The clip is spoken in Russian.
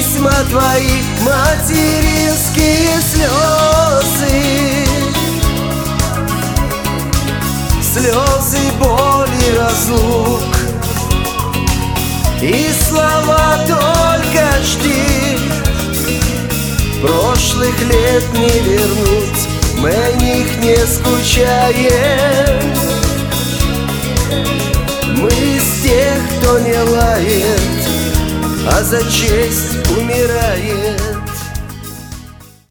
письма твои, материнские слезы, слезы боли разлук. И слова только жди, прошлых лет не вернуть, мы о них не скучаем. Мы из тех, кто не лает, а за честь умирает.